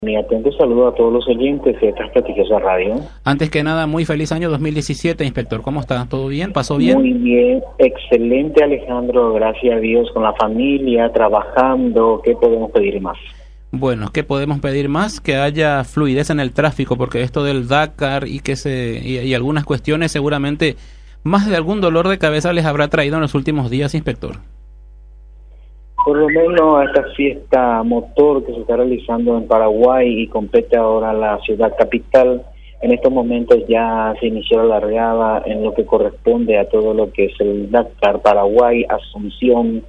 Mi atento saludo a todos los oyentes de esta prestigiosa radio. Antes que nada, muy feliz año 2017, inspector. ¿Cómo está? ¿Todo bien? ¿Pasó bien? Muy bien, excelente, Alejandro. Gracias a Dios, con la familia, trabajando. ¿Qué podemos pedir más? Bueno, ¿qué podemos pedir más? Que haya fluidez en el tráfico, porque esto del Dakar y algunas cuestiones seguramente más de algún dolor de cabeza les habrá traído en los últimos días, inspector. Por lo menos esta fiesta motor que se está realizando en Paraguay y compete ahora a la ciudad capital, en estos momentos ya se inició la largada en lo que corresponde a todo lo que es el Dakar Paraguay, Asunción,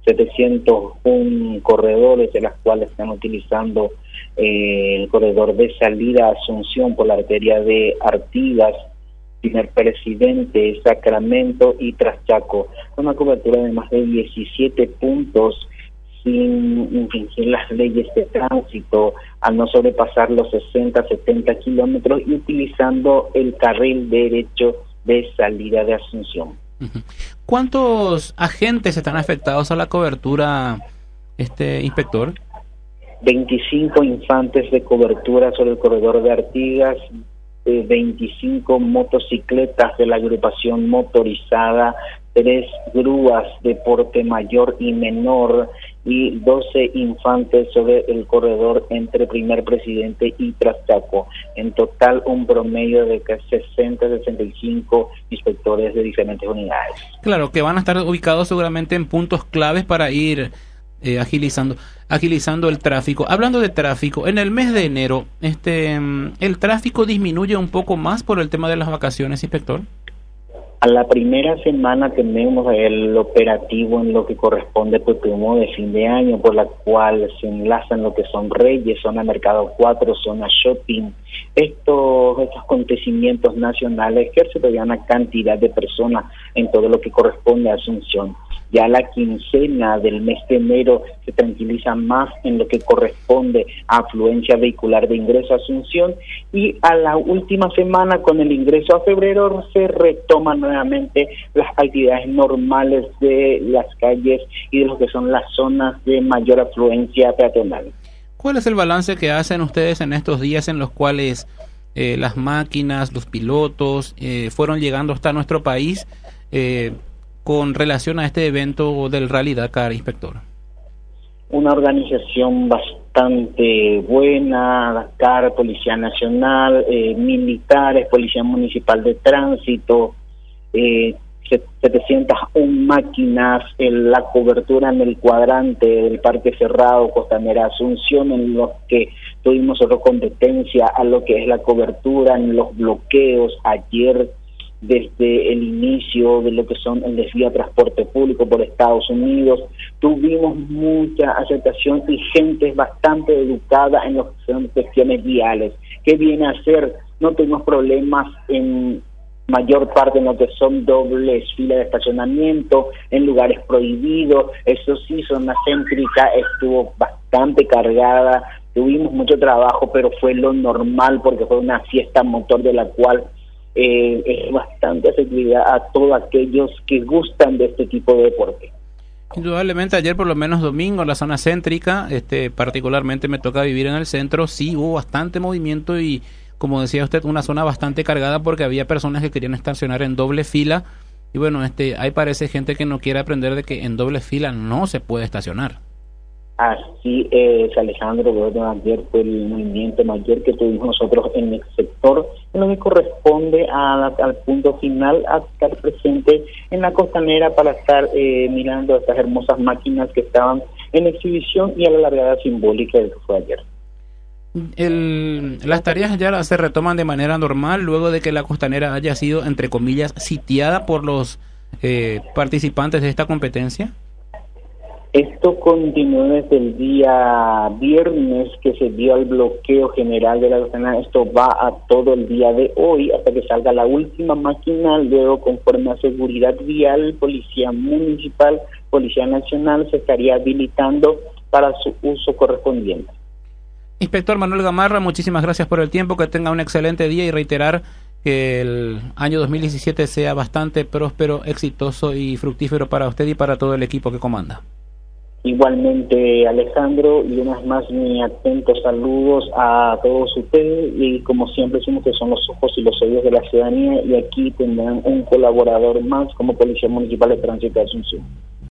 701 corredores de las cuales están utilizando el corredor de salida a Asunción por la arteria de Artigas, Primer Presidente, Sacramento y Traschaco, con una cobertura de más de 17 puntos sin infringir las leyes de tránsito, al no sobrepasar los 60-70 kilómetros y utilizando el carril derecho de salida de Asunción. ¿Cuántos agentes están afectados a la cobertura, inspector? 25 infantes de cobertura sobre el corredor de Artigas, 25 motocicletas de la agrupación motorizada, 3 grúas de porte mayor y menor y 12 infantes sobre el corredor entre Primer Presidente y Traschaco. En total un promedio de 60-65 inspectores de diferentes unidades. Claro, que van a estar ubicados seguramente en puntos claves para ir agilizando el tráfico. Hablando de tráfico, en el mes de enero, ¿el tráfico disminuye un poco más por el tema de las vacaciones, inspector? A la primera semana tenemos el operativo en lo que corresponde al primo de fin de año, por la cual se enlazan lo que son Reyes, zona Mercado 4, zona Shopping. Estos acontecimientos nacionales ejercen todavía una cantidad de personas en todo lo que corresponde a Asunción. Ya la quincena del mes de enero se tranquiliza más en lo que corresponde a afluencia vehicular de ingreso a Asunción, y a la última semana con el ingreso a febrero se retoman nuevamente las actividades normales de las calles y de lo que son las zonas de mayor afluencia peatonal. ¿Cuál es el balance que hacen ustedes en estos días en los cuales las máquinas, los pilotos fueron llegando hasta nuestro país con relación a este evento del Rally Dakar, inspector? Una organización bastante buena, Dakar, Policía Nacional, militares, Policía Municipal de Tránsito, 701 máquinas, la cobertura en el cuadrante del Parque Cerrado, Costanera Asunción, en los que tuvimos otra competencia a lo que es la cobertura en los bloqueos ayer, desde el inicio de lo que son el desvío a transporte público por Estados Unidos. Tuvimos mucha aceptación y gente bastante educada en lo que son cuestiones viales. ¿Qué viene a ser? No tuvimos problemas en mayor parte en lo que son dobles filas de estacionamiento, en lugares prohibidos. Eso sí, zona céntrica estuvo bastante cargada. Tuvimos mucho trabajo, pero fue lo normal porque fue una fiesta motor de la cual es bastante accesibilidad a todos aquellos que gustan de este tipo de deporte. Indudablemente ayer, por lo menos domingo, en la zona céntrica, particularmente me toca vivir en el centro, sí hubo bastante movimiento y, como decía usted, una zona bastante cargada porque había personas que querían estacionar en doble fila y bueno, ahí parece gente que no quiere aprender de que en doble fila no se puede estacionar. Así es, Alejandro. Bueno, ayer fue el movimiento mayor que tuvimos nosotros en el sector, en lo que corresponde al punto final, a estar presente en la costanera para estar mirando estas hermosas máquinas que estaban en exhibición y a la largada simbólica del que fue ayer. Las tareas ya se retoman de manera normal luego de que la costanera haya sido, entre comillas, sitiada por los participantes de esta competencia. Esto continuó desde el día viernes que se dio el bloqueo general de la costanera. Esto va a todo el día de hoy hasta que salga la última máquina. Luego, conforme a seguridad vial, Policía Municipal, Policía Nacional se estaría habilitando para su uso correspondiente. Inspector Manuel Gamarra, muchísimas gracias por el tiempo, que tenga un excelente día y reiterar que el año 2017 sea bastante próspero, exitoso y fructífero para usted y para todo el equipo que comanda. Igualmente, Alejandro, y una vez más mis atentos saludos a todos ustedes, y como siempre decimos que son los ojos y los oídos de la ciudadanía, y aquí tendrán un colaborador más como Policía Municipal de Tránsito de Asunción.